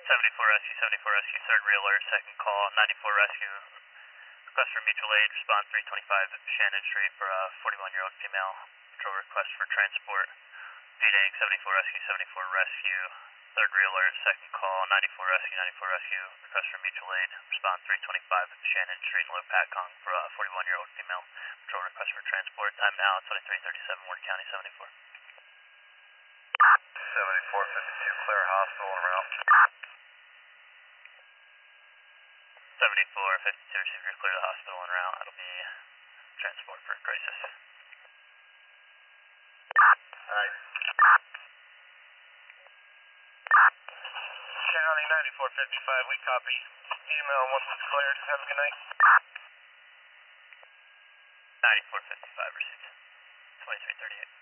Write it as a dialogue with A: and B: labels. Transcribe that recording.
A: 74 Rescue, 74 Rescue, third real alert, second call, 94 Rescue. Request for mutual aid, response 325 Shannon Street for a 41-year-old female. Patrol request for transport. Feeding 74 Rescue, 74 Rescue. Third real alert, second call, 94 Rescue, 94 Rescue. Request for mutual aid, response 325 Shannon Street in Low Patcong for a 41-year-old female. Patrol request for transport. Time now, 2337 Ward County 74.
B: 7452, clear hospital en route.
A: 7452, receiver, clear the hospital en route. It'll be transport for crisis.
B: Alright. County 9455, we copy. Email once it's cleared. Have a good night.
A: 9455 received. 2338.